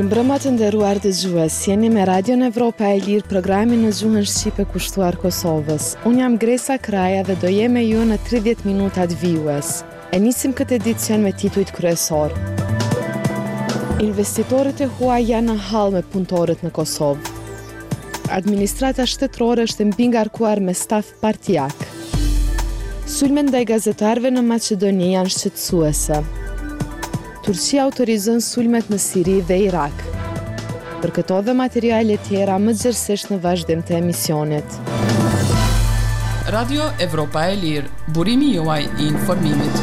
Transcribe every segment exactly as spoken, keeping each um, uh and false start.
Mirëmbrëma të nderuar dëgjues, jeni me Radion Evropa e Lirë, programin në gjuhën shqipe kushtuar Kosovës. Unë jam Gresa Kraja dhe do jem me ju në tridhjetë minutat vijues. E nisim këtë edicion me titujt kryesor. Investitorët e huaj janë në hall me punëtorët në Kosovë. Administrata shtetërore është mbi ngarkuar me staf partijak. Sulmet ndaj gazetarëve në Maqedoni janë shqetësuese. Turqia autorizon sulmet në Siri dhe Irak. Për këto dhe materiale tjera më gjithsesht në vazhdim të emisionit. Radio Evropa e Lirë, burimi juaj i informimit.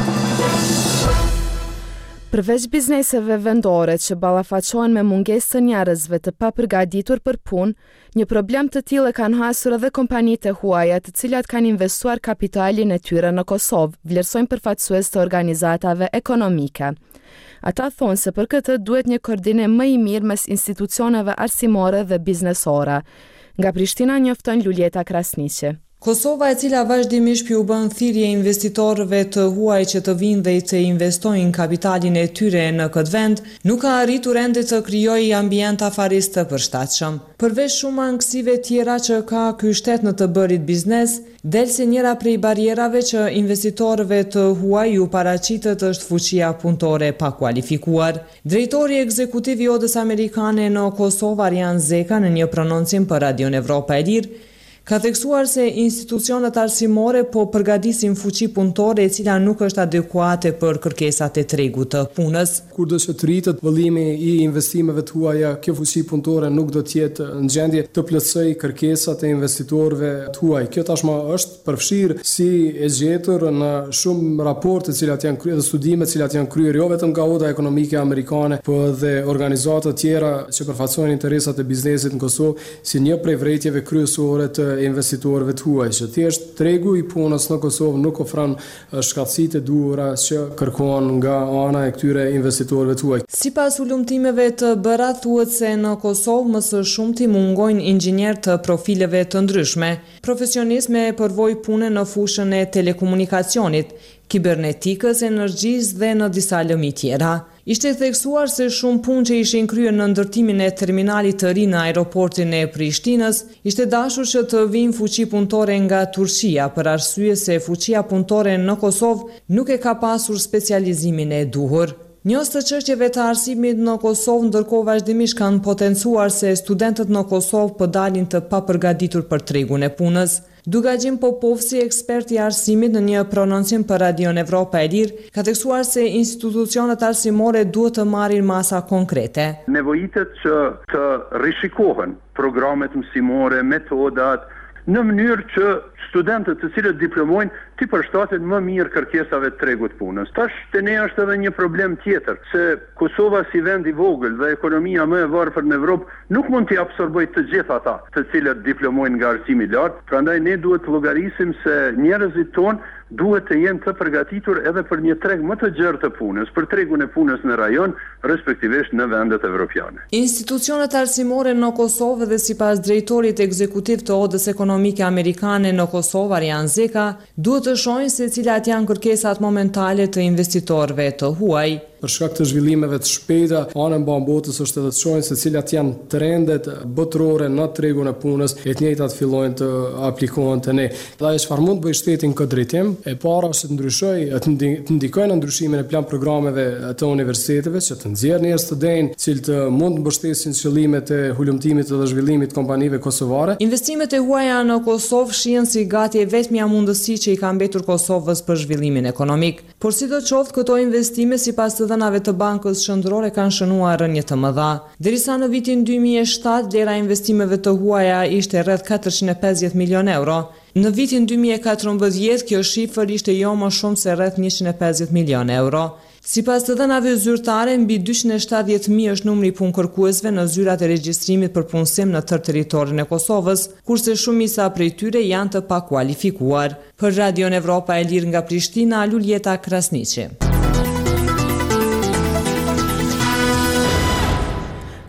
Përveç bizneseve vendore që ballafaqohen me mungesë të njerëzve të papërgatitur për punë, një problem të tillë kanë hasur edhe kompanitë e huaja, të cilat kanë investuar kapitalin e tyre në Kosovë, vlerësojnë përfaqësues të organizatave ekonomike. Ata thonë se për këtë duhet një koordinim më i mirë mes institucioneve arsimore dhe biznesore. Nga Prishtina njofton Luljeta Krasniqi. Kosova, e cila vazhdimisht pi u bën thirrje investitorëve të huaj që të vinë dhe të investojnë kapitalin e tyre në këtë vend, nuk ka arritur ende të krijojë ambient afarist të përshtatshëm. Përveç shumë ankësive tjera që ka ky shtet në të bërit biznes, del se njëra prej barierave që investitorëve të huaj ju paraqitet është fuqia punëtore pa kualifikuar. Drejtori ekzekutiv i Odës Amerikane në Kosovë, Arjan Zeka, në një prononcim për Radion Evropa e Lirë, ka theksuar se institucionet arsimore po përgatisin fuqi punëtore e cila nuk është adekuate për kërkesat e tregut të punës. Kurdo që të rritet vëllimi i investimeve të huaja, kjo fuqi punëtore nuk do të jetë në gjendje të plotësoj kërkesat e investitorëve të huaj. Kjo tashmë është përfshirë si e gjetur në shumë raporte të cilat janë kryer dhe studime të cilat janë kryer jo vetëm nga Oda Ekonomike Amerikane, por edhe organizata tjera që përfaqësojnë interesat e biznesit në Kosovë si një prej vërejtjeve kryesore të investitorëve të huaj, që thjesht tregu i punës në Kosovë nuk ofron shkatësitë e duhura që kërkohen nga ana e këtyre investitorëve të huaj. Sipas ulumtimeve të bëra thuhet se në Kosovë më së shumti mungojnë inxhinier të profileve të ndryshme, profesionistë me përvojë pune në fushën e telekomunikacionit, kibernetikës, energjisë dhe në disa lëmi tjera. Ishte theksuar se shumë punë që ishin kryer në ndërtimin e terminalit të ri në aeroportin e Prishtinës, ishte dashur që të vinë fuqi punëtore nga Turqia, për arsye se fuqia punëtore në Kosovë nuk e ka pasur specializimin e duhur. Njës të çështjeve të arsimit në Kosovë ndërkohë vazhdimisht kanë potencuar se studentët në Kosovë po dalin të papërgatitur për tregun e punës. Dugajim Popovsi, ekspert i arsimit, në një prononcim për Radion Evropa e Lirë, ka theksuar se institucionet arsimore duhet të marrin masa konkrete. Nevojitet që të rishikohen programet mësimore, metodat, në mënyrë që studentët të cilët diplomojnë të përshtaten më mirë kërkesave të tregut punës. Tash te ne është edhe një problem tjetër, se Kosova si vend i vogël dhe ekonomia më e varfër në Evropë nuk mund të absorbojë të gjithë ata të cilët diplomojnë nga arsimi i lartë. Prandaj ne duhet të llogarisim se njerëzit tonë duhet të jenë të përgatitur edhe për një treg më të gjerë të punës, për tregun e punës në rajon, respektivisht në vendet evropiane. Institucionet arsimore në Kosovë dhe sipas drejtorit ekzekutiv të Odës Ekonomike Amerikane në Kosovë, Arjan Zeka, duhet të shohin se cilat janë kërkesat momentale të investitorëve të huaj. Për shkak të zhvillimeve të shpejta, ana e botës është edhe të shohin se cilat janë trendet botërore në tregun e punës, e të njëjtat fillojnë të aplikohen te ne. Dhe çfarë mund të bëjë shteti në këtë drejtim? E para është të ndryshojë, të ndikojë në ndryshimin e plan programeve të universiteteve, që të nxjerrë njerëz të denj, cilët mund të mbështesin qëllimet e hulumtimit dhe zhvillimit të kompanive kosovare. Investimet e huaja në Kosovë shihen si gati e vetmja mundësi që i ka mbetur Kosovës për zhvillimin ekonomik. Por sidoqoftë, këto investime sipas të dhënave të Bankës Qendrore kanë shënuar rënje të mëdha. Derisa në vitin dy mijë e shtatë vlera e investimeve të huaja ishte rreth katërqind e pesëdhjetë milionë euro. Në vitin dy mijë e katërmbëdhjetë kjo shifër ishte jo më shumë se rreth njëqind e pesëdhjetë milionë euro. Sipas të dhënave zyrtare, mbi dyqind e shtatëdhjetë mijë është numri i punkërkuesve në zyrat e regjistrimit për punësim në tërë territorin e Kosovës, kurse shumica prej tyre janë të pakualifikuar. Për Radion Evropa e Lirë nga Prishtina, Luljeta Krasniqi.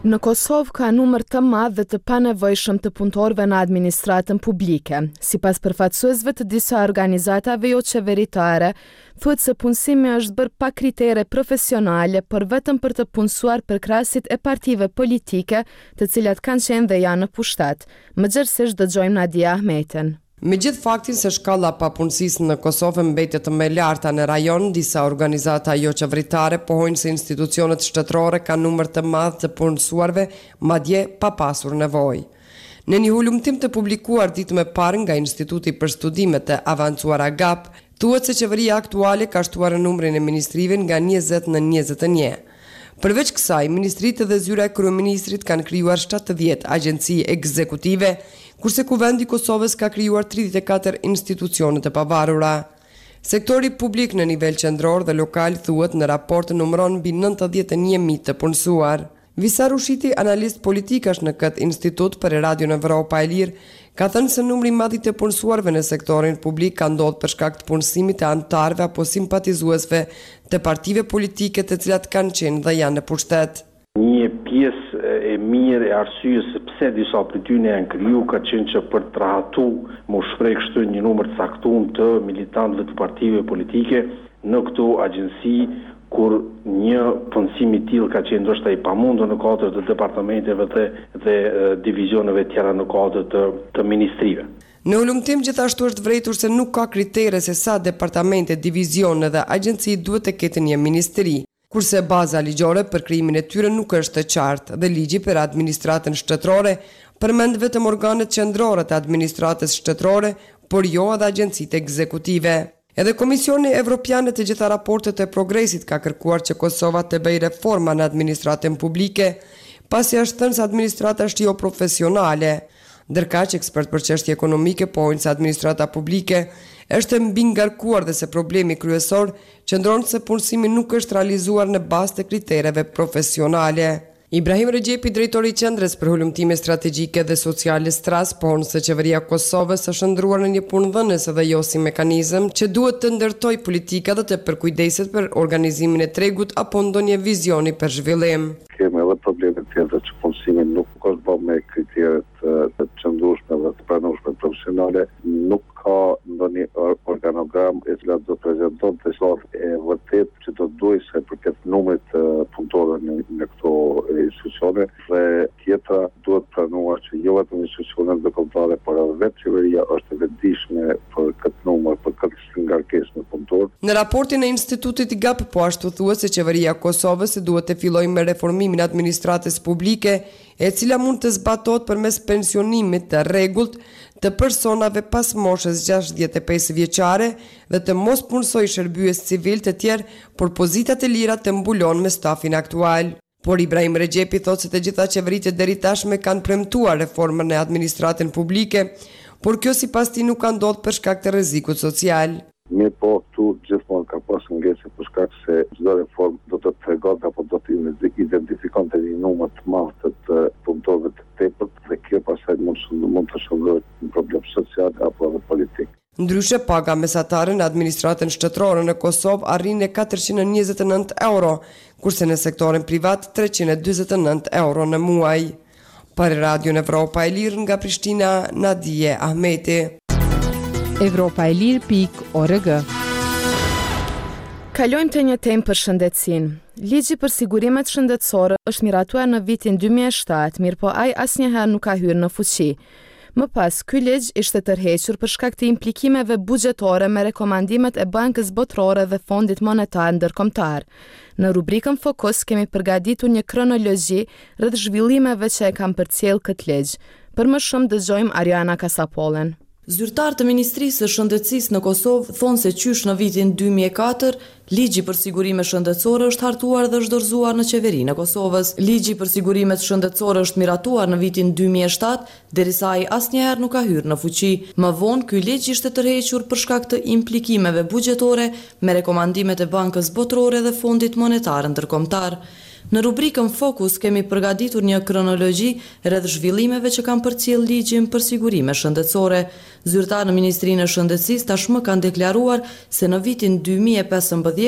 Në Kosovë ka numër të madh dhe të panevojshëm të punëtorëve në administratën publike. Sipas përfaqësuesve të disa organizatave jo qeveritare, thuhet se punësimi është bërë pa kritere profesionale, por vetëm për të punësuar përkrahasit e partive politike, të cilat kanë qenë dhe janë në pushtet. Mëgjersisht dëgjojmë Nadia Ahmetin. Me gjithë faktin se shkalla papunësisë në Kosovë mbetet më e larta në rajon, disa organizata jo qeveritare pohojnë se institucionet shtetërore kanë numër të madh të punësuarve, madje pa pasur nevojë. Në një hulumtim të publikuar ditën e parë nga Instituti për Studimet të Avancuara G A P, thuhet se qeveria aktuale ka shtuar numrin e ministrive nga njëzet në njëzet e një. Përveç kësaj, ministritë dhe zyra e kryeministrit kanë krijuar shtatëdhjetë agjenci ekzekutive, kurse Kuvendi i Kosovës ka krijuar tridhjetë e katër institucione të pavarura. Sektori publik në nivel qendror dhe lokal thuhet në raport numëron mbi nëntëdhjetë e një mijë të punësuar. Visar Ushiti, analist politikash në këtë institut për Radio Evropa e Lirë, ka thënë se numri i madh i të punësuarve në sektorin publik ka ndodhur për shkak të punësimit të anëtarëve apo simpatizuesve të partive politike të cilat kanë qenë dhe janë në pushtet. Një pjesë e mirë e arsyes pse disa prej tyre janë kriju ka qenë që për të rahatu më shpreh kështu një numër të caktuar të militantëve të partive politike në këto agjenci, kur një punësim i tillë ka qenë ndoshta i pamundur në kuadër të departamenteve dhe, dhe divizioneve tjera në kuadër të, të ministrive. Në ulumtim gjithashtu është vërejtur se nuk ka kritere se sa departamente, divizione dhe agjenci duhet të ketë një ministri, kurse baza ligjore për krijimin e tyre nuk është e qartë dhe ligji për administratën shtetërore përmend vetëm organet qendrore të administratës shtetërore, por jo edhe agjencitë ekzekutive. Edhe Komisioni Evropian të gjitha raportet e progresit ka kërkuar që Kosova të bëjë reforma në administratën publike, pasi është thënë se administrata është jo profesionale. Ndërkaq ekspert për çështje ekonomike pohojnë se administrata publike është mbi ngarkuar dhe se problemi kryesor qëndron se punësimi nuk është realizuar në bazë të kritereve profesionale. Ibrahim Regjepi, drejtori i Qendrës për Hulumtime Strategjike dhe Sociale Stras, pohon se qeveria e Kosovës është ndruar në një punëdhënës dhe jo si mekanizëm që duhet të ndërtojë politika dhe të përkujdeset për organizimin e tregut apo ndonjë vizioni për zhvillim. Kemi edhe probleme tjetër që punësimi nuk është bërë me kriteret të qëndrueshme dhe të pranueshme profesionale, nuk ka ndonjë organogram e cila do të prezantonte çfarë e vërtet që do të duhet se përket numrit të punëtorëve në, në këto institucione dhe tjetra duhet pranuar që jo vetëm institucionet ndërkombëtare, por edhe vetë qeveria është e vetëdijshme për këtë numër, për këtë ngarkesë në punëtor. Në raportin e Institutit G A P po ashtu thuhet se qeveria e Kosovës duhet të fillojë me reformimin e administratës publike, e cila mund të zbatohet përmes pensionimit të rregullt të personave pas moshës gjashtëdhjetë e pesë vjeçare dhe të mos punësojë shërbyes civil të tjerë, por pozitat e lira të mbulon me stafin aktual. Por Ibrahim Regjepi thotë se të gjitha qeveritë deri tashme kanë premtuar reformën e administratën publike, por kjo sipas tij nuk ka ndodhur për shkak të rrezikut social. Mirë po, tu gjithmonë ka pasur ngjese për shkak se çdo reformë do të tregonte apo do të identifikonte një numër të madh të punëtorëve të tepërt dhe kjo pastaj mund mund të shkojë në problem social apo edhe politik. Ndryshe, paga mesatare në administratën shtetërore në Kosovë arrin në katërqind e njëzet e nëntë euro, kurse në sektorin privat treqind e dyzet e nëntë euro në muaj. Për Radio Evropa e Lirë nga Prishtina, Nadia Ahmeti. Evropa e Lirë pik org. Kalojmë të një temë për shëndetësinë. Ligji për sigurimet shëndetësore është miratuar në vitin dy mijë e shtatë, mirë po ai asnjëherë nuk ka hyrë në fuqi. Më pas, ky ligj ishte tërhequr për shkak të implikimeve buxhetore me rekomandimet e Bankës Botërore dhe Fondit Monetar Ndërkombëtar. Në rubrikën Fokus kemi përgatitur një kronologji rreth zhvillimeve që e kanë përcjell këtë ligj. Për më shumë dëgjojmë Ariana Kasapollen. Zyrtarë të Ministrisë së Shëndetësisë në Kosovë thonë se qysh në vitin dy mijë e katër, ligji për sigurime shëndetësore është hartuar dhe është dorëzuar në qeverinë e Kosovës. Ligji për sigurimet shëndetësore është miratuar në vitin dy mijë e shtatë, derisa ai asnjëherë nuk ka hyrë në fuqi. Më vonë, ky ligj ishte tërhequr për shkak të implikimeve buxhetore me rekomandimet e Bankës Botërore dhe Fondit Monetar Ndërkombëtar. Në rubrikën Fokus kemi përgatitur një kronologji rreth zhvillimeve që kanë përcjell ligjin për sigurime shëndetësore. Zyrtarë në Ministrinë e Shëndetësisë tashmë kanë deklaruar se në vitin dy mijë e pesëmbëdhjetë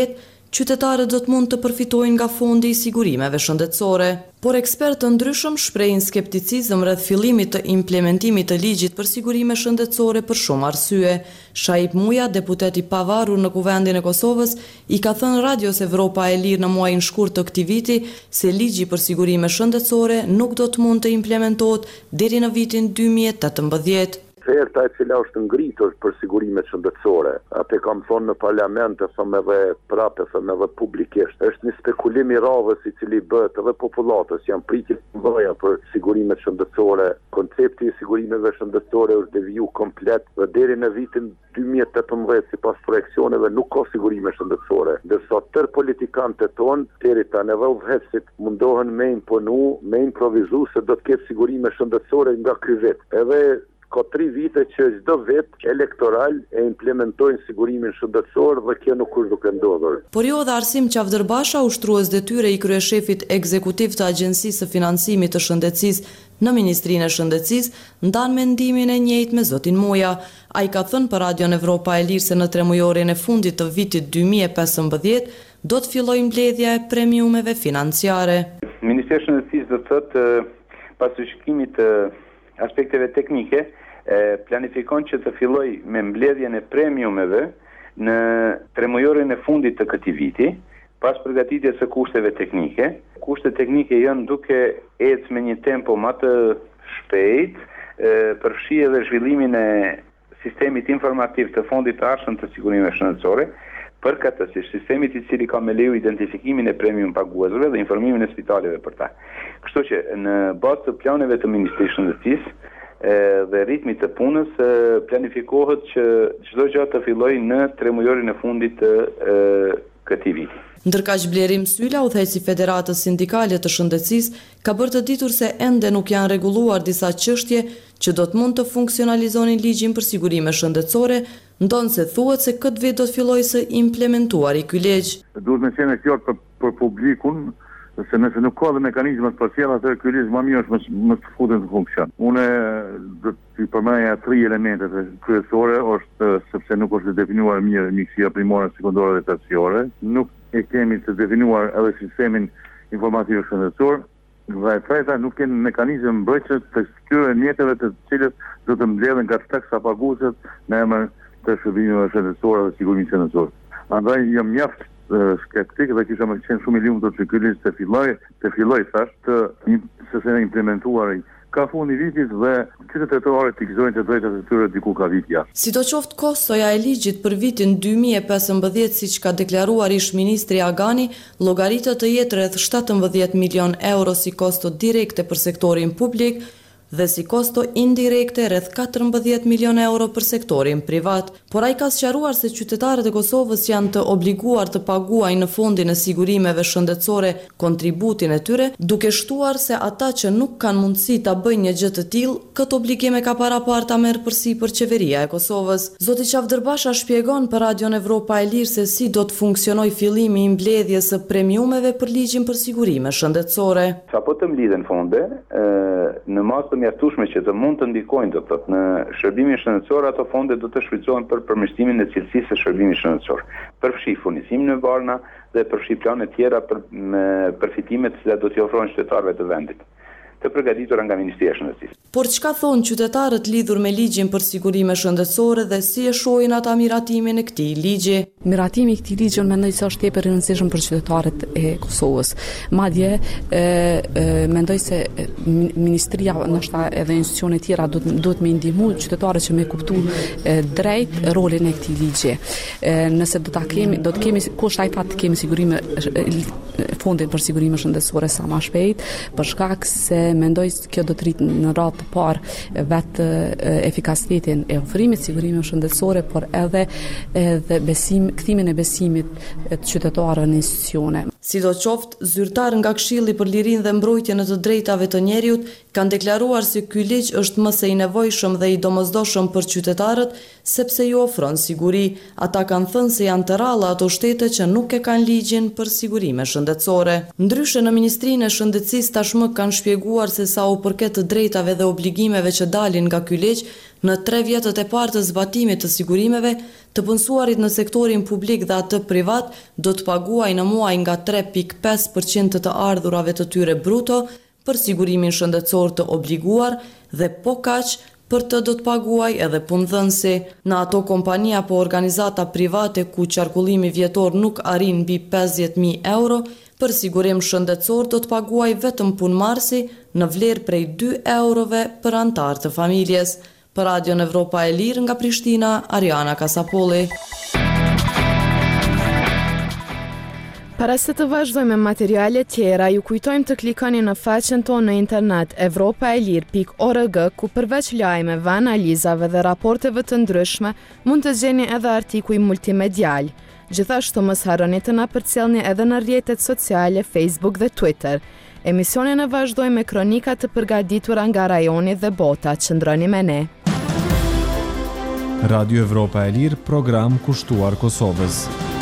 qytetarët do të mund të përfitojnë nga fondi i sigurimeve shëndetësore. Por ekspertë të ndryshëm shprehin skepticizëm rreth fillimit të implementimit të ligjit për sigurime shëndetësore për shumë arsye. Shaip Muja, deputet i pavarur në Kuvendin e Kosovës, i ka thënë Radios Evropa e Lirë në muajin shkurt të këtij viti se ligji për sigurime shëndetësore nuk do të mund të implementohet deri në vitin dy mijë e tetëmbëdhjetë. Oferta e cila është ngritur për sigurimet shëndetësore, atë kam thonë në parlament, e thëmë edhe prapë, e thëmë edhe publikisht, është një spekulim i radhës i cili bëhet edhe popullatës, janë pritje të mëdha për sigurimet shëndetësore. Koncepti i sigurimeve shëndetësore është deviju komplet dhe deri në vitin dy mijë e tetëmbëdhjetë sipas projeksioneve nuk ka sigurime shëndetësore. Ndërsa tërë politikantët tonë, deri tani edhe udhëheqësit mundohen me imponu, me improvizu se do të ketë sigurime shëndetësore nga ky vit. Edhe ka tri vite që çdo vit elektoral e implementojnë sigurimin shëndetësor dhe kjo nuk është duke ndodhur. Por jo dhe Arsim Qavdërbasha, ushtrues detyre i kryeshefit ekzekutiv të Agjencisë së Financimit të Shëndetësisë në Ministrinë e Shëndetësisë, ndan mendimin e njëjtë me zotin Muja. Ai ka thënë për Radion Evropa e Lirë se në tremujorin e fundit të vitit dy mijë e pesëmbëdhjetë do të fillojë mbledhja e premiumeve financiare. Ministri i Shëndetësisë do të thotë pas shikimit të aspekteve teknike, planifikon që të filloj me mbledhjen e premiumeve në tremujorin e fundit të këtij viti, pas përgatitjes së kushteve teknike. Kushtet teknike janë duke ecë me një tempo më të shpejt, përfshi edhe zhvillimin e sistemit informativ të fondit të arshëm të sigurimeve shëndetësore, përkatësisht sistemit i cili ka me leju identifikimin e premium paguesve dhe informimin e spitaleve për ta. Kështu që në bazë të planeve të Ministrisë së Shëndetësisë dhe ritmit të punës planifikohet që çdo gjë të fillojë në tremujorin e fundit të këtij viti. Ndërkaq Blerim Syla, udhëheqësi i Federatës Sindikale të Shëndetësisë, ka bërë të ditur se ende nuk janë rregulluar disa çështje që do të mund të funksionalizonin ligjin për sigurime shëndetësore, ndonse thuhet se këtë vit do të fillojë së implementuari ky ligj. Duhet me qenë qartë për, për publikun, se nëse nuk ka dhe mekanizmat për sjellje, atëherë ky ligj më mirë është më të futet në funksion. Unë do të përmendoja tri elementet kryesore, është sepse nuk është definuar mirë mjekësia primore, sekondore dhe terciore, nuk e kemi të definuar edhe sistemin informativ shëndetësor, dhe e treta nuk kemi mekanizëm mbrojtës të këtyre mjeteve të cilët do të mbledhen nga taksa paguesit në emër të shërbimeve shëndetësore dhe sigurimit shëndetësor. Andaj jam mjaft skeptik dhe kisha më qenë shumë i lumtur që ky ligj të filloj, të filloj thash të së implementuar ka fundi vitit dhe qytetarët të gëzojnë të drejtat e tyre diku ka vit jashtë. Sidoqoftë, kostoja e ligjit për vitin dy mijë e pesëmbëdhjetë, siç ka deklaruar ish ministri Agani, llogaritet të jetë rreth shtatëmbëdhjetë milion euro si kosto direkte për sektorin publik dhe si kosto indirekte rreth katërmbëdhjetë milion euro për sektorin privat. Por ai ka sqaruar se qytetarët e Kosovës janë të obliguar të paguajnë në fondin e sigurimeve shëndetësore kontributin e tyre, duke shtuar se ata që nuk kanë mundësi ta bëjnë një gjë të tillë, këtë obligim e ka paraparë ta merr përsipër qeveria e Kosovës. Zoti Qavdërbasha shpjegon për Radion Evropa e Lirë se si do të funksionojë fillimi i mbledhjes së premiumeve për ligjin për sigurime shëndetësore. Sapo të mblidhen fonde, në masë të mjaftueshme që të mund të ndikojnë do të thotë në shërbimin shëndetësor, ato fonde do të shfrytëzohen për përmirësimin e cilësisë së shërbimit shëndetësor. Përfshi furnizimin me varna dhe përfshi plane tjera për përfitimet që do t'i ofrohen qytetarëve të vendit, të përgatitura nga Ministria e Shëndetësisë. Por çka thonë qytetarët lidhur me ligjin për sigurime shëndetësore dhe si e shohin ata miratimin e këtij ligji? Miratimi i këtij ligji unë mendoj se është tepër i rëndësishëm për qytetarët e Kosovës. Madje e, e, mendoj se ministria, ndoshta edhe institucionet tjera do duhet me ndihmu qytetarët që me kuptu e, drejt rolin e këtij ligji. E, nëse do ta kemi, do të kemi kush ai fat të kemi sigurime fondin për sigurime shëndetësore sa më shpejt, për shkak se mendoj se kjo do të rritë në radhë të parë vetë efikasitetin e ofrimit sigurimeve shëndetësore, por edhe edhe besim, kthimin e besimit të qytetarëve në institucione. Sidoqoftë, zyrtar nga Këshilli për Lirinë dhe Mbrojtjen e të Drejtave të Njerëzit kanë deklaruar se ky ligj është më së i nevojshëm dhe i domosdoshëm për qytetarët sepse ju ofron siguri. Ata kanë thënë se janë të rralla ato shtete që nuk e kanë ligjin për sigurime shëndetësore. Ndryshe, në Ministrinë e Shëndetësisë tashmë kanë shpjeguar se sa u përket të drejtave dhe obligimeve që dalin nga ky ligj, në tre vjetët e parë të zbatimit të sigurimeve, të punësuarit në sektorin publik dhe atë privat do të paguaj në muaj nga tre pikë pesë përqind të ardhurave të tyre bruto për sigurimin shëndetësor të obliguar dhe po kaq për të do të paguaj edhe punëdhënësi. Në ato kompani apo organizata private ku qarkullimi vjetor nuk arrin mbi pesëdhjetë mijë euro, për sigurim shëndetësor do të paguaj vetëm punëmarrësi në vlerë prej dy eurove për antar të familjes. Për Radion Evropa e Lirë nga Prishtina, Ariana Kasapolli. Para se të vazhdojmë me materiale tjera, ju kujtojmë të klikoni në faqen tonë në internet evropa e lirë pikë org, ku përveç lajmeve, analizave dhe raporteve të ndryshme, mund të gjeni edhe artikuj multimedial. Gjithashtu mos harroni të na përcjellni edhe në rrjetet sociale Facebook dhe Twitter. Emisionin e vazhdojmë me kronika të përgatitura nga rajoni dhe bota. Qëndroni me ne. Radio Evropa e Lirë, program kushtuar Kosovës.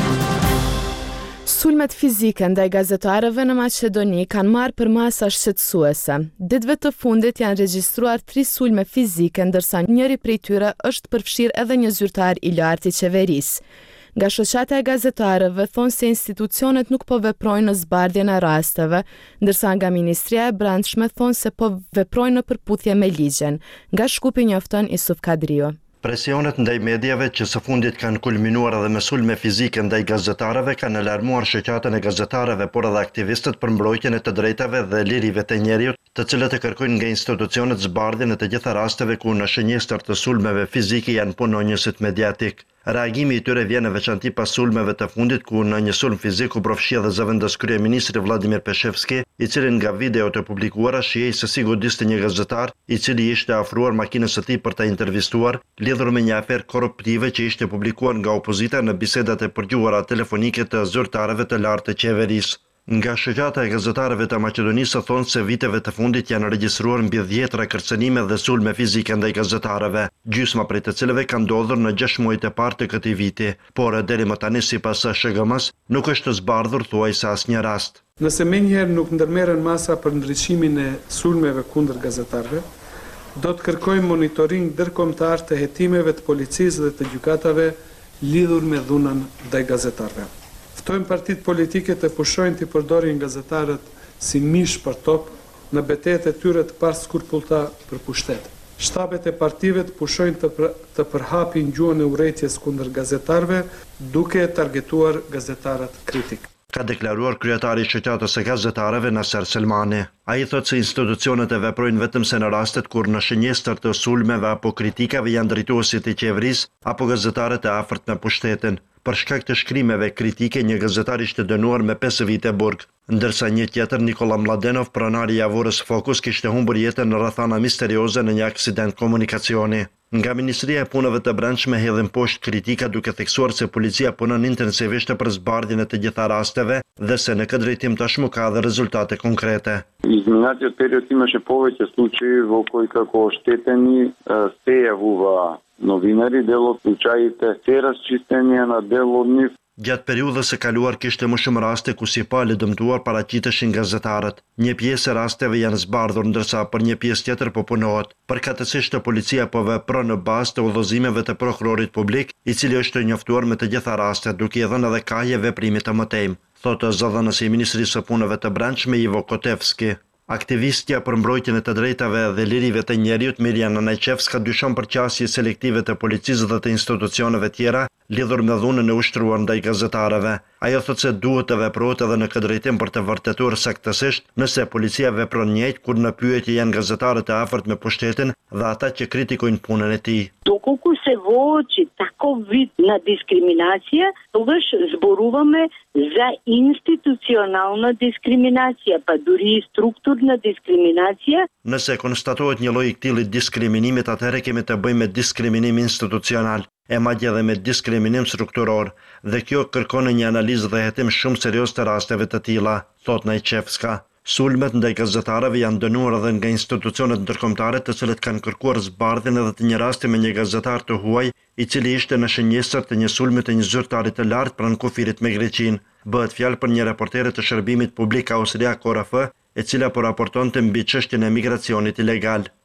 Sulmet fizike ndaj gazetarëve në Maqedoni kanë marrë për masa shqetësuese. Ditëve të fundit janë regjistruar tri sulme fizike, ndërsa njëri prej tyre është përfshirë edhe një zyrtar i lartë i qeverisë. Nga shoqata e gazetarëve thonë se institucionet nuk po veprojnë në zbardhjen e rasteve, ndërsa nga Ministria e Brendshme thonë se po veprojnë në përputhje me ligjen. Nga Shkupi njofton Isuf Kadrio. Presionet ndaj medjave që së fundit kanë kulminuar edhe me sulme fizike ndaj gazetarëve kanë alarmuar shoqatën e gazetarëve, por edhe aktivistët për mbrojtjen e të drejtave dhe lirive të njerëzit, të cilët e kërkojnë nga institucionet zbardhjen e të gjitha rasteve ku në shënjestër të sulmeve fizike janë punonjësit mediatik. Reagimi i tyre vjen në veçanti pas sulmeve të fundit ku në një sulm fizik u përfshi edhe zëvendës kryeministri Vladimir Peshevski, i cili nga video të publikuara shihej se si godiste një gazetar i cili ishte afruar makinës së tij për ta intervistuar, lidhur me një aferë korruptive që ishte publikuar nga opozita në bisedat e përgjuara telefonike të zyrtarëve të lartë të qeverisë. Nga shoqata e gazetarëve të Maqedonisë thonë se viteve të fundit janë regjistruar mbi dhjetra kërcënime dhe sulme fizike ndaj gazetarëve, gjysma prej të cilëve kanë ndodhur në gjashtë muajt e parë të këtij viti, por deri më tani sipas S H G M-s nuk është zbardhur thuajse asnjë rast. Nëse menjëherë nuk ndërmerren masa për ndriçimin e sulmeve kundër gazetarëve, do të kërkojmë monitoring ndërkombëtar të hetimeve të policisë dhe të gjykatave lidhur me dhunën ndaj gazetarëve. Ftojmë partitë politike të pushojnë të përdorin gazetarët si mish për top në betejat e tyre të paskurpullta për pushtet. Shtabet e partive të pushojnë të, për, të përhapin gjuhën e urrejtjes kundër gazetarëve, duke targetuar gazetarët kritik. Ka deklaruar kryetari i shoqatës së gazetarëve Naser Selmani. Ai thotë se institucionet e veprojnë vetëm se në rastet kur në shënjestër të sulmeve apo kritikave janë drejtuesit e qeverisë apo gazetarët e afërt me pushtetin. Për shkak të shkrimeve kritike, një gazetar ishte dënuar me pesë vite burg, ndërsa një tjetër, Nikola Mladenov, pronari i javorës Fokus, kishte humbur jetën në rrethana misterioze në një aksident komunikacioni. Nga Ministria e Punëve të Brendshme hedhin poshtë kritika duke theksuar se policia punon intensivisht për zbardhjen e të gjitha rasteve dhe se në këtë drejtim tashmë ka dhe rezultate konkrete. Изменяться от период имаше повече случаи во кои како штетени се јавува novinari, delo случаите се разчистения на дел од нив. Gjatë periudhës së kaluar kishte më shumë raste ku si palë dëmtuar paraqiteshin gazetarët. Një pjesë e rasteve janë zbardhur, ndërsa për një pjesë tjetër po punohet. Përkatësisht policia po vepron në bazë të udhëzimeve të prokurorit publik, i cili është njoftuar me të gjitha rastet, duke i dhënë edhe kaje veprimit të mëtejmë, thotë zëdhënësi i Ministrisë së Punëve të Brendshme Ivo Kotevski. Aktivistja për mbrojtjen e të drejtave dhe lirive të njerëzit Mirjana Najçevska dyshon për qasje selektive të policisë dhe të institucioneve tjera lidhur me dhunën e ushtruar ndaj gazetarëve. Ajo thotë se duhet të veprohet edhe në këtë drejtim për të vërtetuar saktësisht nëse policia vepron njëjtë kur në pyetje janë gazetarët e afërt me pushtetin dhe ata që kritikojnë punën e tij. Доколку се воочи таков вид на дискриминација, тогаш зборуваме за институционална дискриминација, па дури и структурна дискриминација. Nëse konstatohet një lloj i këtилlit diskriminimit, atëherë kemi të bëjmë me diskriminim institucional, e madje edhe me diskriminim strukturor, dhe kjo kërkon një analizë dhe hetim shumë serioz të rasteve të tilla, thot Najçevska. Sulmet ndaj gazetarëve janë dënuar edhe nga institucionet ndërkombëtare, të cilët kanë kërkuar zbardhjen edhe të një rasti me një gazetar të huaj, i cili ishte në shënjestër të një sulmi të një zyrtari të lartë pranë kufirit me Greqinë. Bëhet fjalë për një reportere të shërbimit publik austriak O R F, e cila po raportonte mbi çështjen e migracionit ilegal.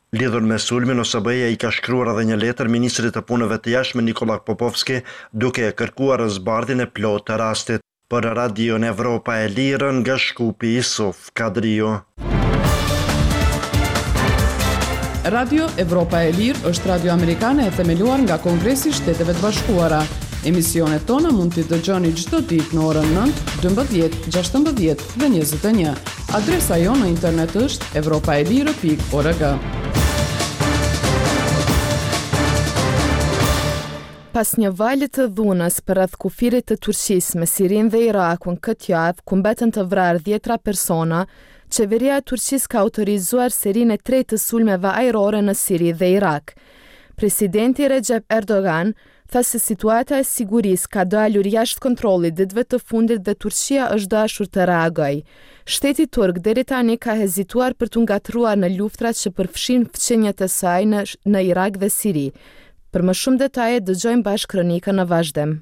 Lidhur me sulmin, O S B-ja i ka shkruar edhe një letër ministrit të punëve të jashtme Nikola Popovski duke kërkuar zbardhjen e plotë të rastit. Për Radion Evropa e Lirë nga Shkupi Isuf Kadriu. Radio Evropa e Lirë është radio amerikane e themeluar nga Kongresi i Shteteve të Bashkuara. Emisionet tona mund t'i dëgjoni çdo ditë në orën nëntë, dymbëdhjetë, gjashtëmbëdhjetë dhe njëzet e një. Adresa jo në internet është evropaelire pikë org. Pas një valit të dhunës për rreth kufirit të Turqisë me Sirinë dhe Irakun këtë javë, ku mbetën të vrarë dhjetra persona, qeveria e Turqisë ka autorizuar serinë e tretë të sulmeve ajrore në Siri dhe Irak. Presidenti Recep Erdogan tha se situata e sigurisë ka dalur jashtë kontrollit ditëve të fundit dhe Turqia është dashur të reagojë. Shteti turk deri tani ka hezituar për t'u ngatruar në luftrat që përfshin fqinjet e saj në, në Irak dhe Siri. Për më shumë detaje dëgjojmë bashkë kronikën në vazhdim.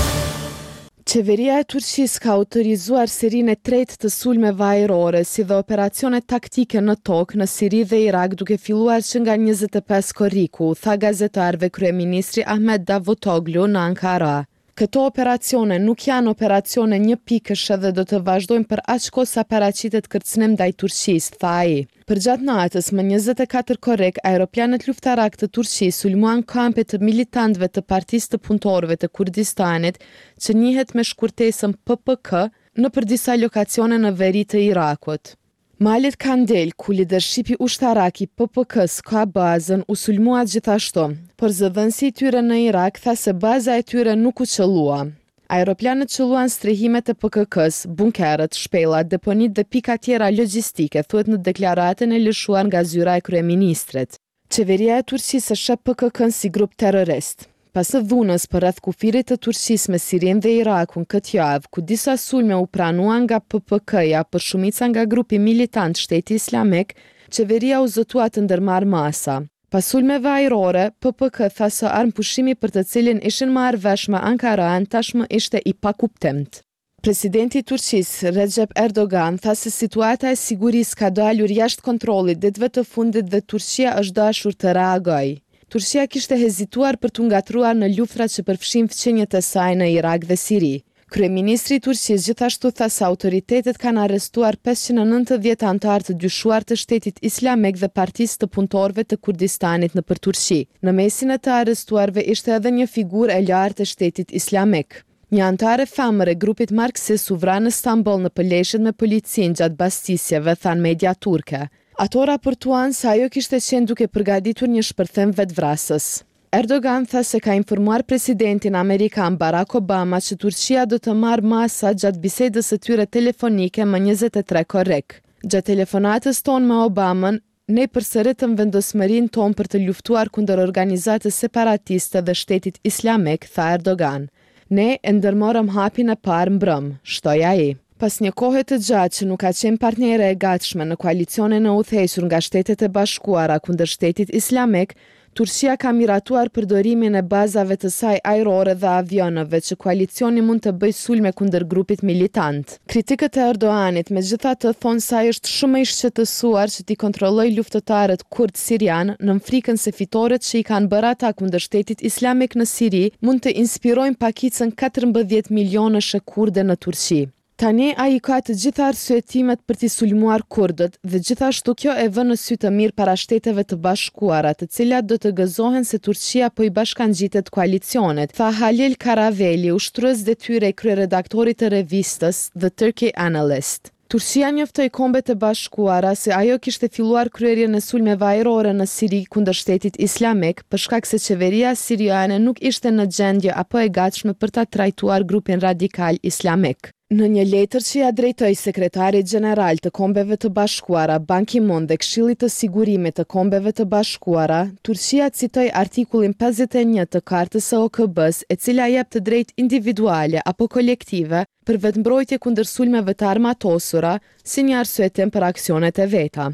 Qeveria e Turqisë ka autorizuar serinë e tretë të sulmeve ajrore si dhe operacione taktike në tokë në Siri dhe Irak duke filluar që nga njëzet e pesë korriku, tha gazetarëve kryeministri Ahmet Davutoglu në Ankara. Këto operacione nuk janë operacione një pikëshe dhe do të vazhdojnë për aq kohë sa paraqitet kërcënim ndaj Turqisë, tha ai. Përgjatë natës më njëzet e katër korrik, aeroplanet luftarak të Turqisë sulmuan kampe të militantëve të Partisë të Punëtorëve të Kurdistanit, që njihet me shkurtesën P P K, nëpër disa lokacione në veri të Irakut. Malit Kandel, ku lidershipi ushtarak i P P K-s ka bazën, u sulmua gjithashtu, por zëdhënësi i tyre në Irak tha se baza e tyre nuk u qëllua. Aeroplanet qëlluan strihimet e P K K-s, bunkerët, shpellat, deponit dhe pika tjera logjistike, thuhet në deklaratën e lëshuar nga zyra e kryeministrit. Qeveria e Turqisë sheh P K K-n si grup terrorist. Pas së dhunës për rreth kufirit të Turqisë me Sirinë dhe Irakun këtë javë, ku disa sulme u pranuan nga P P K-ja për shumica nga grupi militant Shteti Islamik, qeveria u zotua të ndërmarrë masa. Pas sulmeve ajrore, P P K tha se armëpushimi për të cilin ishin marrë vesh me Ankaran tashmë ishte i pakuptimt. Presidenti i Turqisë, Recep Erdogan, tha se situata e sigurisë ka dalur jashtë kontrollit ditëve të fundit dhe Turqia është dashur të reagojë. Turqia kishte hezituar për t'u ngatruar në luftrat që përfshin fqinjet e saj në Irak dhe Siri. Kryeministri i Turqisë gjithashtu tha se autoritetet kanë arrestuar pesëqind e nëntëdhjetë anëtar të dyshuar të Shtetit Islamik dhe Partisë të Punëtorëve të Kurdistanit nëpër Turqi. Në mesin e të arrestuarve ishte edhe një figurë e lartë e Shtetit Islamik. Një antare femër e grupit marksist u vra në Stamboll në pëleshjet me policinë gjatë bastisjeve, than media turke. Ato raportuan se ajo kishte qenë duke përgatitur një shpërthim vetvrasës. Erdogan tha se ka informuar presidentin amerikan Barack Obama që Turqia do të marrë masa gjatë bisedës së tyre telefonike më njëzet e tre korrik. Gjatë telefonatës tonë me Obamën, ne përsëritëm vendosmërinë tonë për të luftuar kundër organizatës separatiste dhe Shtetit Islamik, tha Erdogan. Ne e ndërmorëm hapin e parë mbrëm, shtoi ai. Pas një kohe të gjatë që nuk ka qenë partnere e gatshme në koalicionin e udhëhequr nga Shtetet e Bashkuara kundër Shtetit Islamik, Turqia ka miratuar përdorimin e bazave të saj ajrore dhe avionëve që koalicioni mund të bëjë sulme kundër grupit militant. Kritikët e Erdoganit megjithatë thonë se ai është shumë i shqetësuar që t'i kontrollojë luftëtarët kurd sirian në frikën se fitoret që i kanë bërë ata kundër Shtetit Islamik në Siri mund të inspirojnë pakicën katërmbëdhjetë milionësh kurde në Turqi. Tani ai ka të gjitha arsyetimet për t'i sulmuar kurdët dhe gjithashtu kjo e vën në sy të mirë para Shteteve të Bashkuara, të cilat do të gëzohen se Turqia po i bashkangjitet koalicionet, tha Halil Karaveli, ushtrues detyre i kryeredaktorit të revistës The Turkey Analyst. Turqia njoftoi Kombet e Bashkuara se ajo kishte filluar kryerjen e sulmeve ajrore në Siri kundër Shtetit Islamik për shkak se qeveria siriane nuk ishte në gjendje apo e gatshme për ta trajtuar grupin radikal islamik. Në një letër që ja drejtoi sekretarit gjeneral të Kombeve të Bashkuara, Ban Ki-moon dhe Këshillit të Sigurimit të Kombeve të Bashkuara, Turqia citoi artikullin pesëdhjetë e një të Kartës së O K B-s, e cila jep të drejtë individuale apo kolektive për vetëmbrojtje kundër sulmeve të armatosura, si një arsyetim për aksionet e veta.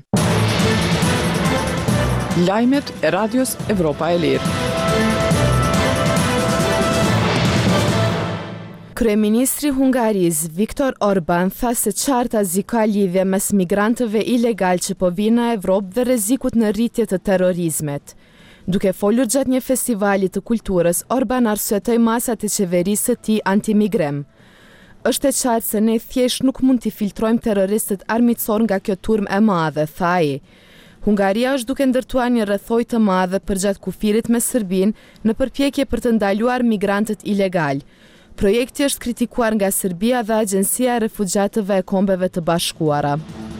Lajmet e Radios Evropa e Lirë. Kryeministri Hungarisë Viktor Orban tha se qarta zi ka lidhje mes migrantëve ilegal që po vinë në Evropë dhe rrezikut në rritje të terrorizmit. Duke folur gjatë një festivali të kulturës, Orban arsyetoi masat e qeverisë së tij antimigrim. Është e qartë se ne thjesht nuk mund t'i filtrojmë terroristët armiqësor nga kjo turmë e madhe, tha ai. Hungaria është duke ndërtuar një rrethojë të madhe përgjatë kufirit me Serbinë në përpjekje për të ndaluar migrantët ilegal. Projekti është kritikuar nga Serbia dhe Agjencia e Refugjatëve e Kombeve të Bashkuara.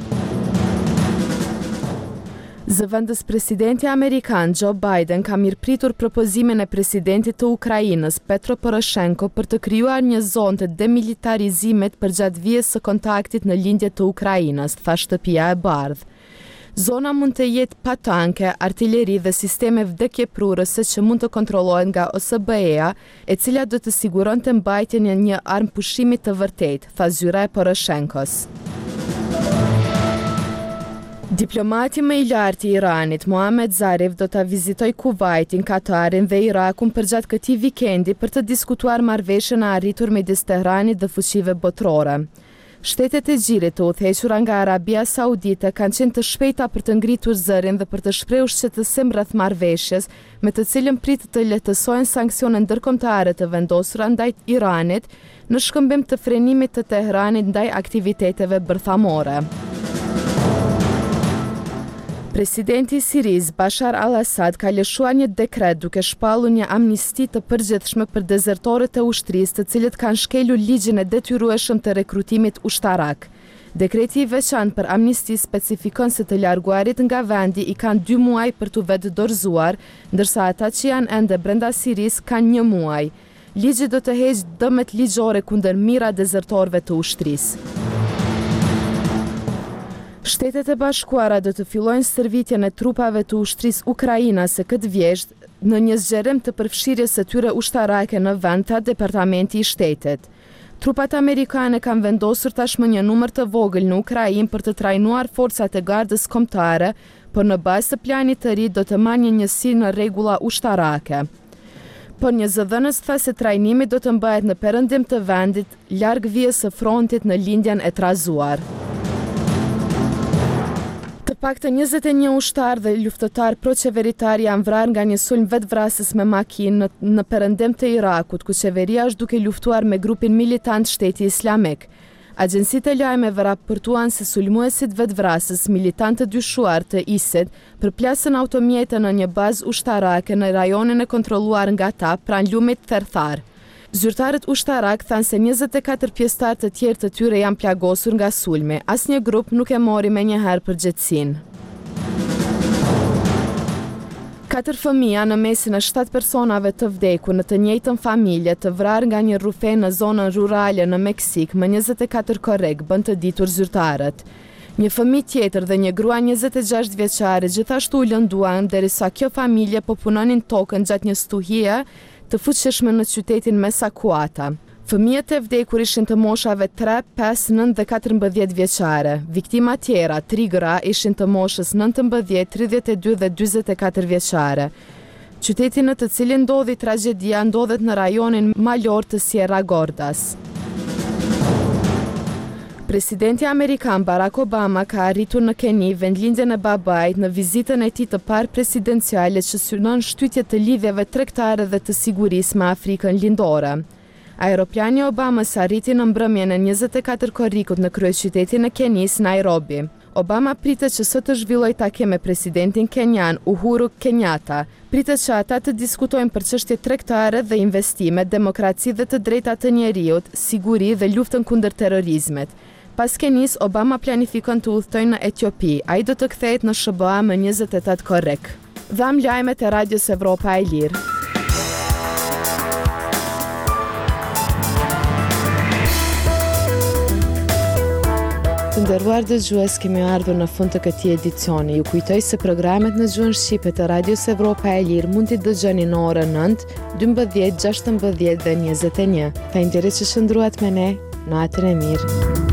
Zëvendës presidenti amerikan Joe Biden ka mirëpritur propozimin e presidentit të Ukrainës Petro Poroshenko për të krijuar një zonë të demilitarizimit përgjatë vijës së kontaktit në lindje të Ukrainës, tha Shtëpia e Bardhë. Zona mund të jetë pa tanke, artilleri dhe sisteme vdekjeprurëse që mund të kontrollohen nga O S B E-a, e cila do të siguronte mbajtjen e një armë pushimi të vërtetë, tha zyra e Poroshenkos. Diplomati më i lartë i Iranit, Mohamed Zarif, do ta vizitojë Kuvajtin, Katarin dhe Irakun përgjatë këtij vikendi për të diskutuar marrëveshjen e arritur midis Tehranit dhe fuqive botërore. Shtetet e gjirit të udhëhequra nga Arabia Saudite kanë qenë të shpejta për të ngritur zërin dhe për të shprehur shqetësim rreth marrëveshjes, me të cilën pritet të lehtësohen sanksionet ndërkombëtare të vendosura ndaj Iranit në shkëmbim të frenimit të Tehranit ndaj aktiviteteve bërthamore. Presidenti i Sirisë Bashar al-Assad ka lëshuar një dekret duke shpallur një amnisti të përgjithshme për dezertorët e ushtrisë, të cilët kanë shkelur ligjin e detyrueshëm të rekrutimit ushtarak. Dekreti i veçantë për amnisti specifikon se të larguarit nga vendi i kanë dy muaj për t'u vetë dorëzuar, ndërsa ata që janë ende brenda Sirisë kanë një muaj. Ligji do të heqë dëmet ligjore kundër mijëra dezertorëve të ushtrisë. Shtetet e Bashkuara do të fillojnë stërvitjen e trupave të ushtrisë ukrainase këtë vjesht në një zgjerim të përfshirjes së tyre ushtarake në vend, tha Departamenti i Shtetit. Trupat amerikane kanë vendosur tashmë një numër të vogël në Ukrainë për të trajnuar forcat e gardës kombëtare, por në bazë të planit të ri do të marrë një njësi në rregulla ushtarake. Por një zëdhënës tha se trajnimi do të mbahet në perëndim të vendit, larg vijës së frontit në lindjen e trazuar. Të paktën njëzet e një ushtar dhe luftëtar proqeveritar janë vrarë nga një sulm vetvrasës me makinë në, në perëndim të Irakut, ku qeveria është duke luftuar me grupin militant Shteti Islamik. Agjencitë e lajmeve raportuan se sulmuesit vetvrasës, militantë të dyshuar të I S I D, përplasën automjete në një bazë ushtarake në rajonin e kontrolluar nga ta pranë lumit Therthar. Zyrtarët ushtarak thanë se njëzet e katër pjesëtar të tjerë të tyre janë plagosur nga sulmi. Asnjë grup nuk e mori menjëherë përgjegjësinë. Katër fëmija në mesin e shtatë personave të vdekur në të njëjtën familje të vrarë nga një rrufe në zonën rurale në Meksik më njëzet e katër korrek, bën të ditur zyrtarët. Një fëmijë tjetër dhe një grua njëzet e gjashtë vjeçare gjithashtu u lënduan derisa kjo familje po punonin tokën gjatë një stuhie të fuqishme në qytetin Mesakuata. Fëmijët e vdekur ishin të moshave tre, pesë, nëntë dhe katërmbëdhjetë vjeçare. Viktima tjera, tri gra, ishin të moshës nëntëmbëdhjetë, tridhjetë e dy dhe dyzet e katër vjeçare. Qyteti në të cilin ndodhi tragjedia ndodhet në rajonin malor të Sierra Gordas. Presidenti Amerikan Barack Obama ka arritur në Keni, vendlindjen e babait, në vizitën e tij të parë presidenciale që synon shtytje të lidhjeve tregtare dhe të sigurisë me Afrikën Lindore. Aeroplani i Obamës arriti në mbrëmjen e njëzet e katër korrikut në kryeqytetin e Kenis, Nairobi. Obama pritet që sot të zhvillojë takim me presidentin kenyan Uhuru Kenyatta. Pritet që ata të diskutojnë për çështje tregtare dhe investime, demokraci dhe të drejtat të njerëzit, siguri dhe luftën kundër terrorizmit. Pas Kenis, Obama planifikon të udhtojë në Etiopi. Ai do të kthehet në S B A më njëzet e tetë korrek. Dham lajmet e Radios Evropa e Lirë. Të nderuar dëgjues, kemi ardhur në fund të këtij edicioni. Ju kujtoj se programet në gjuhën shqipe të Radios Evropa e Lirë mund t'i dëgjoni në orën nëntë, dymbëdhjetë, gjashtëmbëdhjetë dhe njëzet e një. Faleminderit që shndruat me ne. Natën e mirë.